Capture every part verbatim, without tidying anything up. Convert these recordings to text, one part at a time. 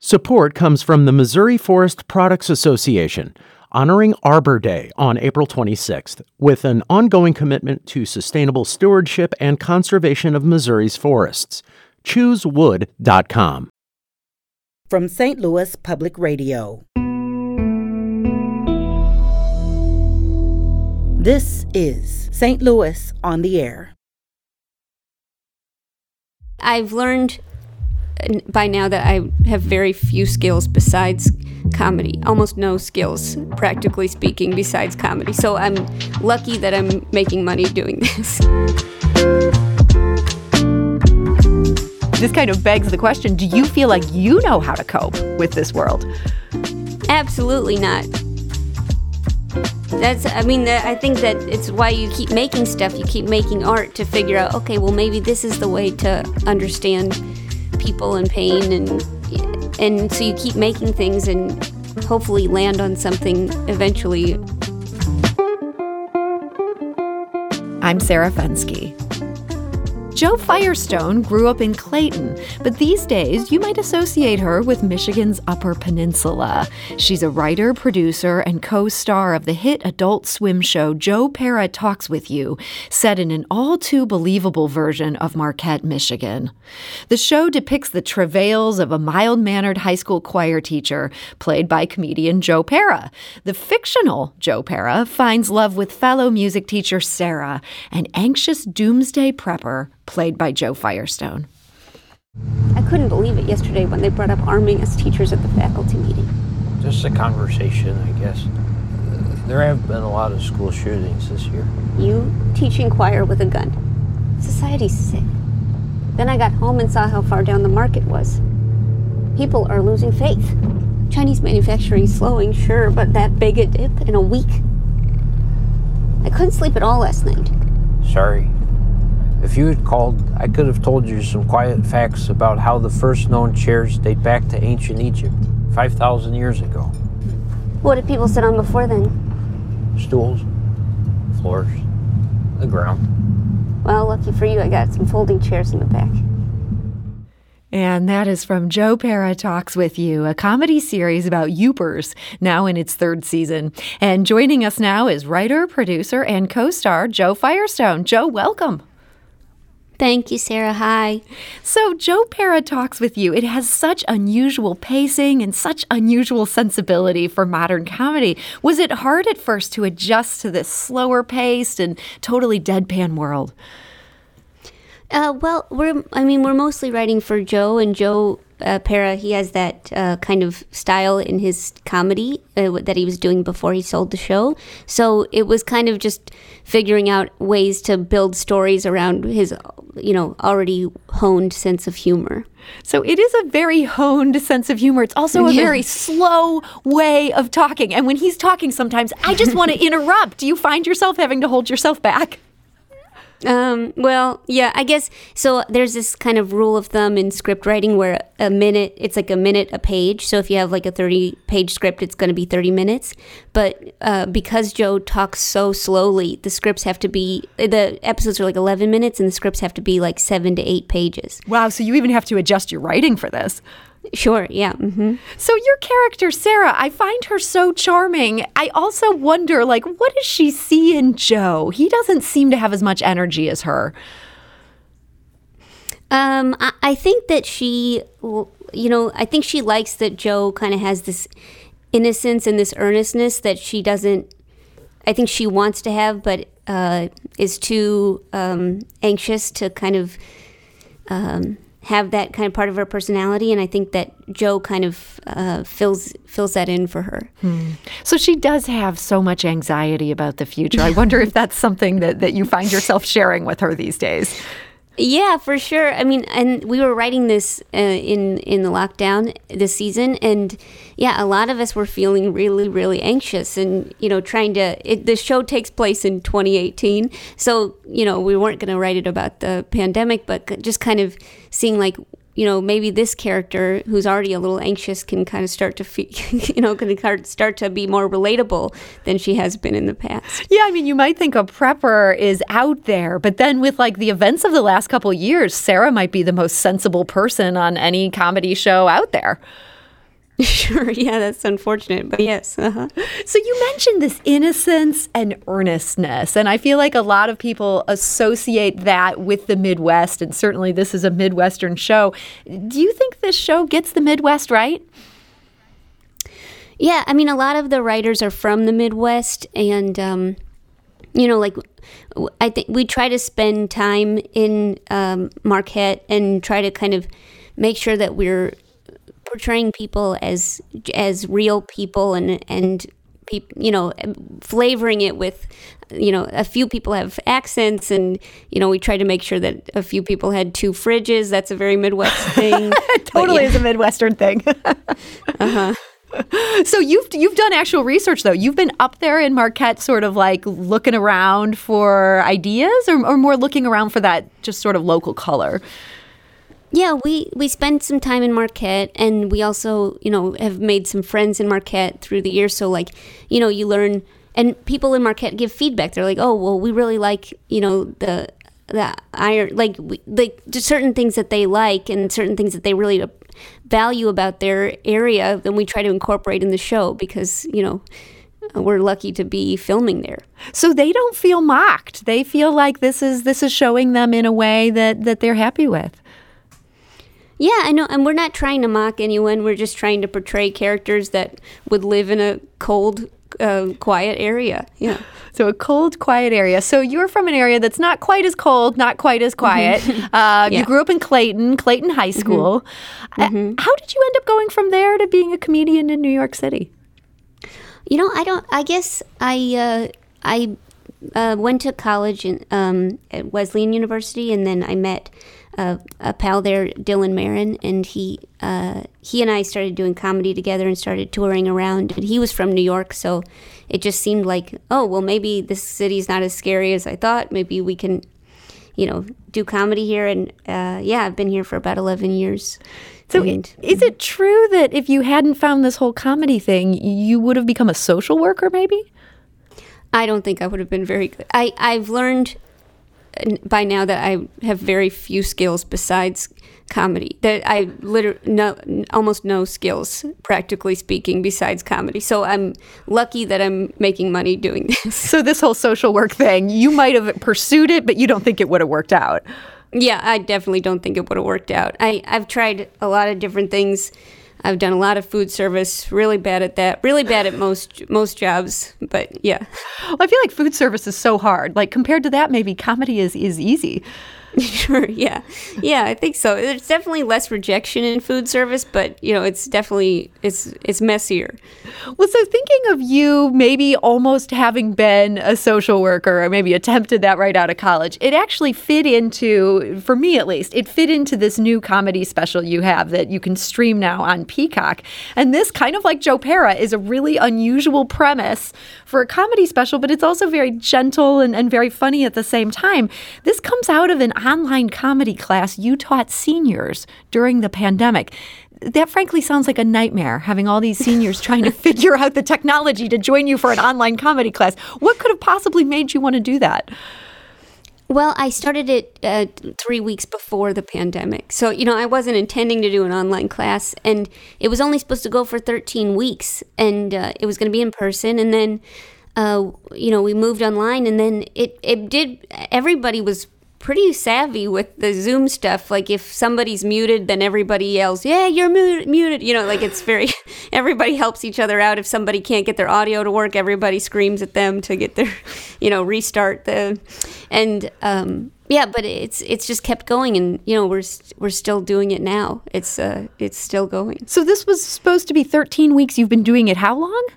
Support comes from the Missouri Forest Products Association, honoring Arbor Day on April twenty-sixth, with an ongoing commitment to sustainable stewardship and conservation of Missouri's forests. choose wood dot com. From Saint Louis Public Radio. This is Saint Louis on the Air. I've learned by now that I have very few skills besides comedy, almost no skills, practically speaking, besides comedy. So I'm lucky that I'm making money doing this. This kind of begs the question, do you feel like you know how to cope with this world? Absolutely not. That's, I mean, I think that it's why you keep making stuff, you keep making art to figure out, okay, well, maybe this is the way to understand people and pain, and and so you keep making things and hopefully land on something eventually. I'm Sarah Fenske. Jo Firestone grew up in Clayton, but these days you might associate her with Michigan's Upper Peninsula. She's a writer, producer, and co-star of the hit Adult Swim show Joe Pera Talks With You, set in an all-too-believable version of Marquette, Michigan. The show depicts the travails of a mild-mannered high school choir teacher, played by comedian Joe Pera. The fictional Joe Pera finds love with fellow music teacher Sarah, an anxious doomsday prepper, played by Jo Firestone. I couldn't believe it yesterday when they brought up arming us teachers at the faculty meeting. Just a conversation, I guess. There have been a lot of school shootings this year. You teaching choir with a gun. Society's sick. Then I got home and saw how far down the market was. People are losing faith. Chinese manufacturing slowing, sure, but that big a dip in a week. I couldn't sleep at all last night. Sorry. If you had called, I could have told you some quiet facts about how the first known chairs date back to ancient Egypt, five thousand years ago. What did people sit on before then? Stools, floors, the ground. Well, lucky for you, I got some folding chairs in the back. And that is from Joe Pera Talks With You, a comedy series about Youpers, now in its third season. And joining us now is writer, producer, and co-star Jo Firestone. Jo, welcome. Thank you, Sarah. Hi. So Joe Pera Talks With You. It has such unusual pacing and such unusual sensibility for modern comedy. Was it hard at first to adjust to this slower paced and totally deadpan world? Uh, well, we're, I mean, we're mostly writing for Joe, and Joe uh, Pera, he has that uh, kind of style in his comedy uh, that he was doing before he sold the show. So it was kind of just figuring out ways to build stories around his, you know, already honed sense of humor. So it is a very honed sense of humor. It's also a yeah. very slow way of talking. And when he's talking sometimes, I just want to interrupt. Do you find yourself having to hold yourself back? Um, well, yeah, I guess, so there's this kind of rule of thumb in script writing where a minute, it's like a minute a page. So if you have like a thirty-page script, it's going to be thirty minutes. But uh, because Joe talks so slowly, the scripts have to be, the episodes are like eleven minutes and the scripts have to be like seven to eight pages. Wow, so you even have to adjust your writing for this. Sure, yeah. Mm-hmm. So your character, Sarah, I find her so charming. I also wonder, like, what does she see in Joe? He doesn't seem to have as much energy as her. Um, I, I think that she, you know, I think she likes that Joe kind of has this innocence and this earnestness that she doesn't, I think she wants to have, but uh, is too um, anxious to kind of um, have that kind of part of her personality. And I think that Joe kind of uh, fills fills that in for her. Hmm. So she does have so much anxiety about the future. I wonder if that's something that, that you find yourself sharing with her these days. Yeah, for sure. I mean, and we were writing this uh, in in the lockdown this season, and yeah, a lot of us were feeling really, really anxious, and you know, trying to. It, the show takes place in twenty eighteen, so you know, we weren't going to write it about the pandemic, but just kind of seeing like, you know, maybe this character who's already a little anxious can kind of start to, feel, you know, can start to be more relatable than she has been in the past. Yeah, I mean, you might think a prepper is out there, but then with like the events of the last couple of years, Sarah might be the most sensible person on any comedy show out there. Sure, yeah, that's unfortunate, but yes. Uh-huh. So you mentioned this innocence and earnestness, and I feel like a lot of people associate that with the Midwest, and certainly this is a Midwestern show. Do you think this show gets the Midwest right? Yeah, I mean, a lot of the writers are from the Midwest, and, um, you know, like, I think we try to spend time in um, Marquette and try to kind of make sure that we're portraying people as as real people and and peop, you know, flavoring it with, you know, a few people have accents, and you know, we try to make sure that a few people had two fridges. That's a very Midwest thing. Totally yeah. is a Midwestern thing. uh-huh. So you've you've done actual research though. You've been up there in Marquette, sort of like looking around for ideas, or, or more looking around for that just sort of local color. Yeah, we, we spent some time in Marquette, and we also, you know, have made some friends in Marquette through the years. So, like, you know, you learn, and people in Marquette give feedback. They're like, oh, well, we really like, you know, the the iron, like, we, like just certain things that they like and certain things that they really value about their area. Then we try to incorporate in the show because, you know, we're lucky to be filming there. So they don't feel mocked. They feel like this is this is showing them in a way that, that they're happy with. Yeah, I know, and we're not trying to mock anyone. We're just trying to portray characters that would live in a cold, uh, quiet area. Yeah. So a cold, quiet area. So you're from an area that's not quite as cold, not quite as quiet. Mm-hmm. Uh, yeah. You grew up in Clayton, Clayton High School. Mm-hmm. Uh, how did you end up going from there to being a comedian in New York City? You know, I don't. I guess I uh, I uh, went to college in, um, at Wesleyan University, and then I met Uh, a pal there, Dylan Marin, and he uh, he and I started doing comedy together and started touring around. And he was from New York, so it just seemed like, oh, well, maybe this city's not as scary as I thought. Maybe we can, you know, do comedy here. And uh, yeah, I've been here for about eleven years. So and, is it true that if you hadn't found this whole comedy thing, you would have become a social worker, maybe? I don't think I would have been very good. I, I've learned by now that I have very few skills besides comedy. That I literally no, almost no skills, practically speaking, besides comedy. So I'm lucky that I'm making money doing this. So this whole social work thing, you might have pursued it, but you don't think it would have worked out. Yeah, I definitely don't think it would have worked out. I, I've tried a lot of different things. I've done a lot of food service, really bad at that, really bad at most most jobs, but yeah. Well, I feel like food service is so hard. Like compared to that, maybe comedy is, is easy. Sure, yeah. Yeah, I think so. There's definitely less rejection in food service, but, you know, it's definitely, it's it's messier. Well, so thinking of you maybe almost having been a social worker or maybe attempted that right out of college, it actually fit into, for me at least, it fit into this new comedy special you have that you can stream now on Peacock. And this, kind of like Joe Pera, is a really unusual premise for a comedy special, but it's also very gentle and, and very funny at the same time. This comes out of an online comedy class you taught seniors during the pandemic. That frankly sounds like a nightmare, having all these seniors trying to figure out the technology to join you for an online comedy class. What could have possibly made you want to do that? Well, I started it uh, three weeks before the pandemic. So, you know, I wasn't intending to do an online class, and it was only supposed to go for thirteen weeks, and uh, it was going to be in person. And then, uh, you know, we moved online, and then it, it did, everybody was pretty savvy with the Zoom stuff. Like if somebody's muted, then everybody yells, yeah, you're muted, muted. You know, like it's very, everybody helps each other out. If somebody can't get their audio to work, everybody screams at them to get their, you know, restart the, and um, yeah, but it's it's just kept going, and you know, we're we're still doing it now. It's uh, it's still going. So this was supposed to be thirteen weeks. You've been doing it how long?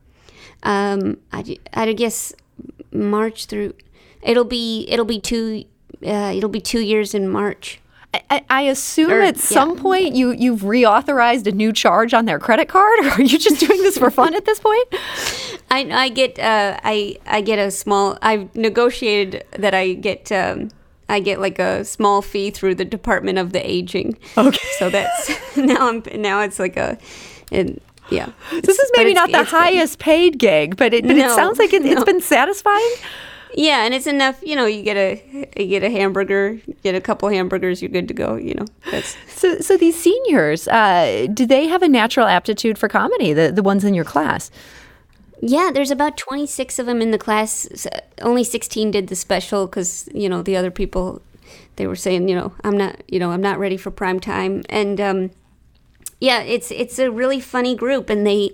Um, I, I guess March through, it'll be, it'll be two Uh, it'll be two years in March. I, I assume or, at some yeah. point you, you've reauthorized a new charge on their credit card, or are you just doing this for fun at this point? I, I get uh, I I get a small. I've negotiated that I get um, I get like a small fee through the Department of the Aging. Okay. So that's now I'm now it's like a. It, yeah. This is maybe not the highest paid gig, but it, but no, it sounds like it, it's no. been satisfying. Yeah, and it's enough. You know, you get a you get a hamburger, you get a couple hamburgers, you're good to go. You know. That's... So, so these seniors, uh, do they have a natural aptitude for comedy? The the ones in your class? Yeah, there's about twenty-six of them in the class. Only sixteen did the special because you know the other people, they were saying, you know, I'm not, you know, I'm not ready for prime time, and um, yeah, it's it's a really funny group, and they,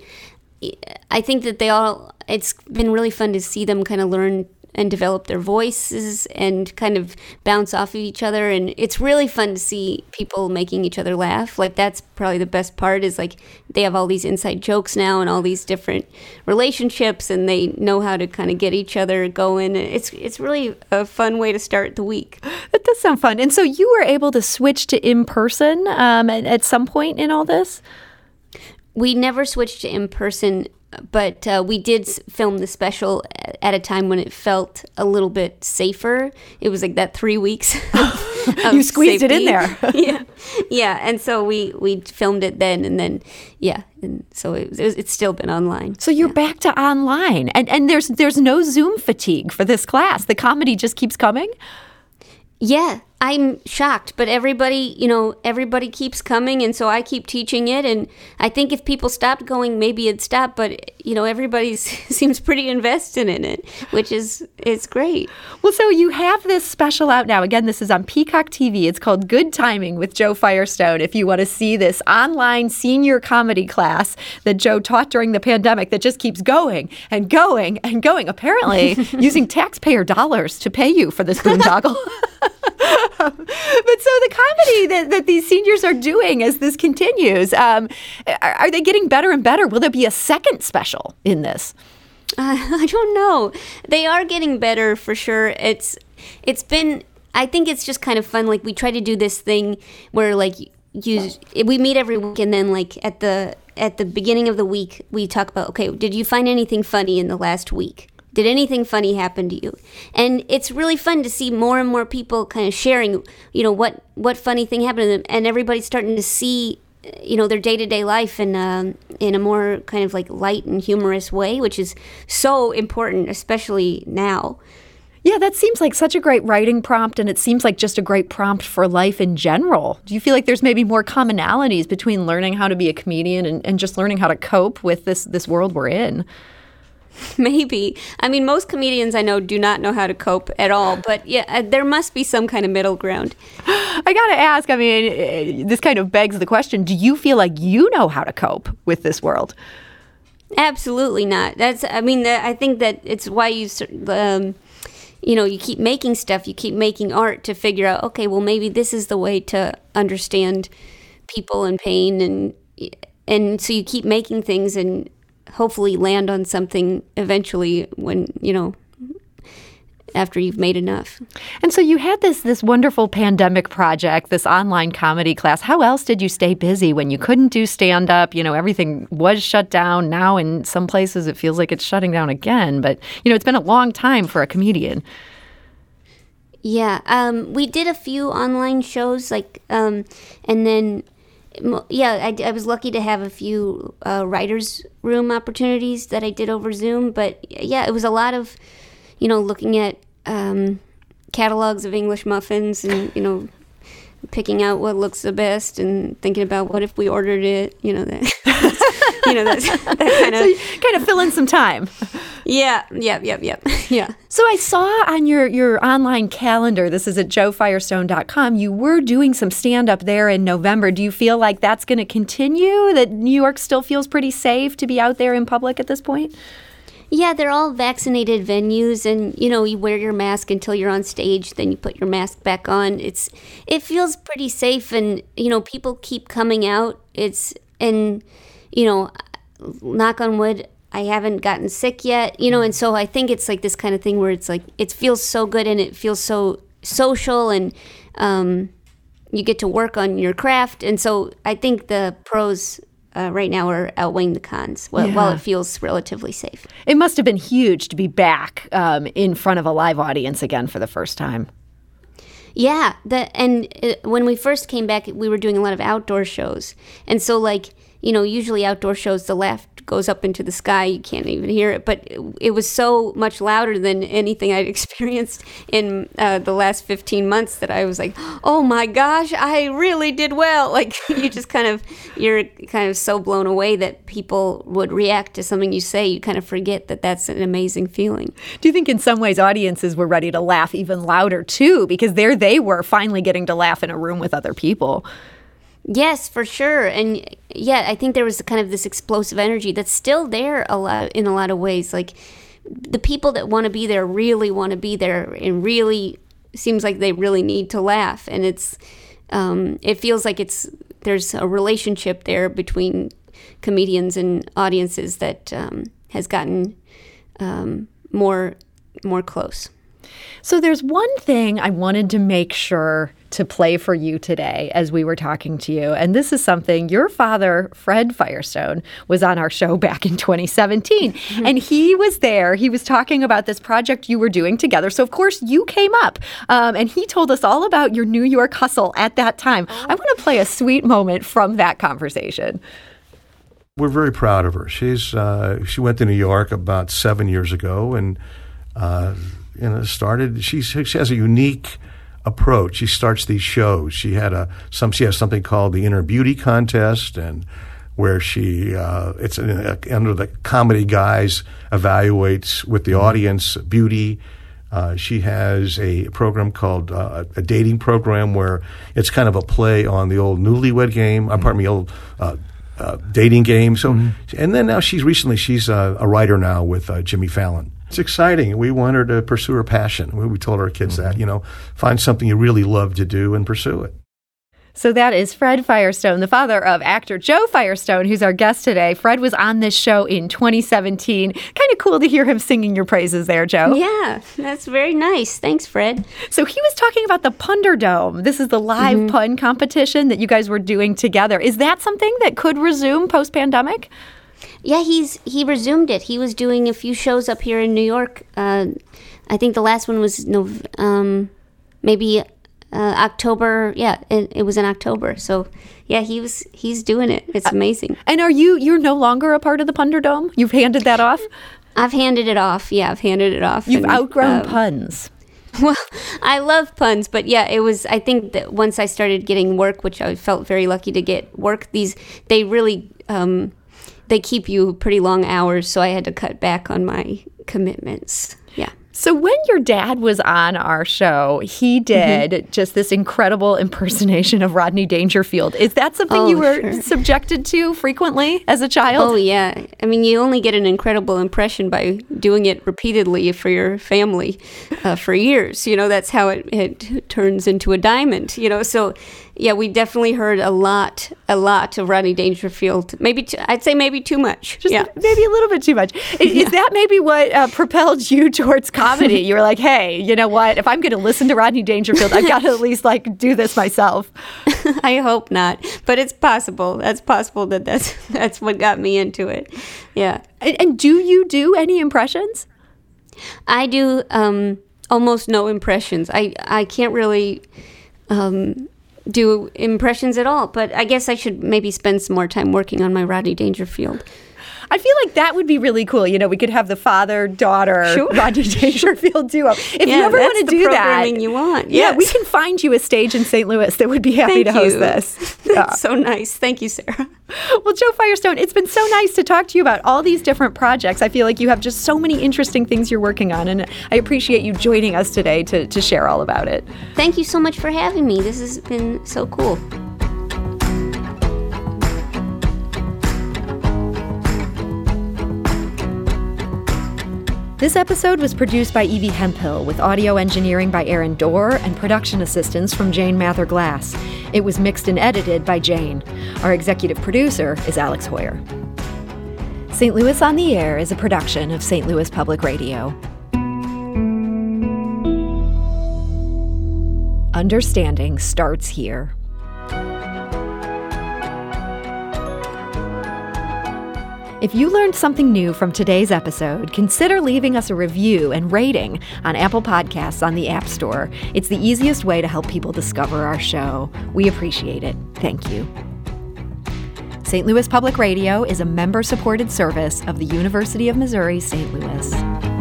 I think that they all. It's been really fun to see them kind of learn and develop their voices and kind of bounce off of each other. And it's really fun to see people making each other laugh. Like, that's probably the best part is, like, they have all these inside jokes now and all these different relationships, and they know how to kind of get each other going. It's it's really a fun way to start the week. That does sound fun. And so you were able to switch to in-person um, at, at some point in all this? We never switched to in-person, but uh, we did film the special at a time when it felt a little bit safer. It was like that three weeks. Of, of you squeezed safety. it in there. yeah, yeah. And so we, we filmed it then, and then yeah, and so it, it, it's still been online. So you're yeah. back to online, and and there's there's no Zoom fatigue for this class. The comedy just keeps coming. Yeah, I'm shocked, but everybody, you know, everybody keeps coming, and so I keep teaching it, and I think if people stopped going, maybe it'd stop, but, you know, everybody seems pretty invested in it, which is, it's great. Well, so you have this special out now. Again, this is on Peacock T V. It's called Good Timing with Joe Firestone. If you want to see this online senior comedy class that Joe taught during the pandemic that just keeps going and going and going, apparently using taxpayer dollars to pay you for this boondoggle. But so the comedy that, that these seniors are doing as this continues, um, are, are they getting better and better? Will there be a second special in this? Uh, I don't know. They are getting better for sure. It's it's been, I think it's just kind of fun. Like, we try to do this thing where, like, you we meet every week, and then, like, at the at the beginning of the week, we talk about, okay, did you find anything funny in the last week? Did anything funny happen to you? And it's really fun to see more and more people kind of sharing, you know, what, what funny thing happened to them. And everybody's starting to see, you know, their day-to-day life in, um, in a more kind of like light and humorous way, which is so important, especially now. Yeah, that seems like such a great writing prompt, and it seems like just a great prompt for life in general. Do you feel like there's maybe more commonalities between learning how to be a comedian and, and just learning how to cope with this, this world we're in? Maybe. I mean, most comedians I know do not know how to cope at all, but yeah, there must be some kind of middle ground. I got to ask, I mean, this kind of begs the question, do you feel like you know how to cope with this world? Absolutely not. That's, I mean, I think that it's why you, um, you know, you keep making stuff, you keep making art to figure out, okay, well, maybe this is the way to understand people and pain, and and so you keep making things and hopefully land on something eventually when, you know, after you've made enough. And so you had this this wonderful pandemic project, this online comedy class. How else did you stay busy when you couldn't do stand-up? You know, everything was shut down. Now in some places it feels like it's shutting down again. But, you know, it's been a long time for a comedian. Yeah. Um, we did a few online shows, like, um, and then... Yeah, I, I was lucky to have a few uh, writers' room opportunities that I did over Zoom. But yeah, it was a lot of, you know, looking at um, catalogs of English muffins and, you know, picking out what looks the best and thinking about what if we ordered it, you know, that, you know, that's, that kind of. So you kind of fill in some time. Yeah, yep, yep, yep, yeah. So I saw on your, your online calendar, this is at joe firestone dot com, you were doing some stand-up there in November. Do you feel like that's going to continue, that New York still feels pretty safe to be out there in public at this point? Yeah, they're all vaccinated venues, and, you know, you wear your mask until you're on stage, then you put your mask back on. It's It feels pretty safe, and, you know, people keep coming out. It's, and, you know, knock on wood, I haven't gotten sick yet, you know, and so I think it's like this kind of thing where it's like, it feels so good and it feels so social, and um, you get to work on your craft. And so I think the pros uh, right now are outweighing the cons while, yeah. while it feels relatively safe. It must have been huge to be back um, in front of a live audience again for the first time. Yeah, the, and uh, when we first came back, we were doing a lot of outdoor shows. And so, like, you know, usually outdoor shows, the laugh goes up into the sky. You can't even hear it, but it, it was so much louder than anything I'd experienced in uh, the last fifteen months that I was like, oh my gosh, I really did well. Like you just kind of, you're kind of so blown away that people would react to something you say. You kind of forget that that's an amazing feeling. Do you think in some ways audiences were ready to laugh even louder too? Because there they were finally getting to laugh in a room with other people. Yes, for sure. And yeah, I think there was kind of this explosive energy that's still there a lot in a lot of ways. Like the people that want to be there really want to be there, and really seems like they really need to laugh. And it's um, it feels like it's there's a relationship there between comedians and audiences that um, has gotten um, more more close. So there's one thing I wanted to make sure to play for you today as we were talking to you. And this is something your father, Fred Firestone, was on our show back in twenty seventeen. Mm-hmm. And he was there. He was talking about this project you were doing together. So, of course, you came up. Um, and he told us all about your New York hustle at that time. Oh. I want to play a sweet moment from that conversation. We're very proud of her. She's uh, she went to New York about seven years ago and uh, you know started. She's, she has a unique approach. She starts these shows. She had a some. She has something called the Inner Beauty Contest, and where she uh, it's uh, under the comedy guise evaluates with the audience beauty. Uh, she has a program called uh, a dating program where it's kind of a play on the old Newlywed Game. Uh, pardon me, old. Uh, Uh, dating game. So, mm-hmm. and then now she's recently she's uh, a writer now with uh, Jimmy Fallon. It's exciting. We want her to pursue her passion. We, we told our kids mm-hmm. that, you know, find something you really love to do and pursue it. So that is Fred Firestone, the father of actor Joe Firestone, who's our guest today. Fred was on this show in twenty seventeen. Kind of cool to hear him singing your praises there, Joe. Yeah, that's very nice. Thanks, Fred. So he was talking about the Punderdome. This is the live mm-hmm. pun competition that you guys were doing together. Is that something that could resume post-pandemic? Yeah, he's he resumed it. He was doing a few shows up here in New York. Uh, I think the last one was no, um, maybe... Uh, October, yeah, it, it was in October. So, yeah, he was he's doing it. It's amazing. Uh, and are you you're no longer a part of the Punderdome? You've handed that off? I've handed it off. Yeah, I've handed it off. You've and, outgrown uh, puns. Well, I love puns, but yeah, it was. I think that once I started getting work, which I felt very lucky to get work, these they really um, they keep you pretty long hours. So I had to cut back on my commitments. Yeah. So when your dad was on our show, he did mm-hmm. just this incredible impersonation of Rodney Dangerfield. Is that something oh, you were sure. subjected to frequently as a child? Oh, yeah. I mean, you only get an incredible impression by doing it repeatedly for your family uh, for years. You know, that's how it, it turns into a diamond, you know. So, yeah, we definitely heard a lot, a lot of Rodney Dangerfield. Maybe, t- I'd say maybe too much. Just yeah. maybe a little bit too much. Is, yeah. is that maybe what uh, propelled you towards comedy? You were like, hey, you know what? If I'm going to listen to Rodney Dangerfield, I've got to at least like do this myself. I hope not, but it's possible. That's possible that that's that's what got me into it. Yeah. And, and do you do any impressions? I do um, almost no impressions. I I can't really. Um, do impressions at all, but I guess I should maybe spend some more time working on my Rodney Dangerfield. I feel like that would be really cool. You know, we could have the father-daughter sure. Rodney Dangerfield duo. If yeah, you ever want to do that, programming you want. Yeah, yes. we can find you a stage in Saint Louis that would be happy Thank to host you. this. Yeah. So nice. Thank you, Sarah. Well, Joe Firestone, it's been so nice to talk to you about all these different projects. I feel like you have just so many interesting things you're working on, and I appreciate you joining us today to, to share all about it. Thank you so much for having me. This has been so cool. This episode was produced by Evie Hemphill with audio engineering by Aaron Dorr and production assistance from Jane Mather-Glass. It was mixed and edited by Jane. Our executive producer is Alex Hoyer. Saint Louis on the Air is a production of Saint Louis Public Radio. Understanding starts here. If you learned something new from today's episode, consider leaving us a review and rating on Apple Podcasts on the App Store. It's the easiest way to help people discover our show. We appreciate it. Thank you. Saint Louis Public Radio is a member-supported service of the University of Missouri, Saint Louis.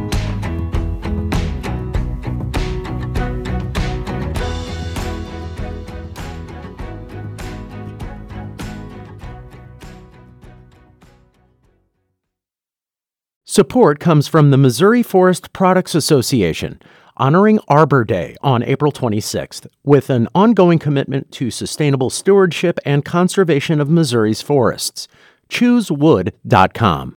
Support comes from the Missouri Forest Products Association, honoring Arbor Day on April twenty-sixth, with an ongoing commitment to sustainable stewardship and conservation of Missouri's forests. choose wood dot com.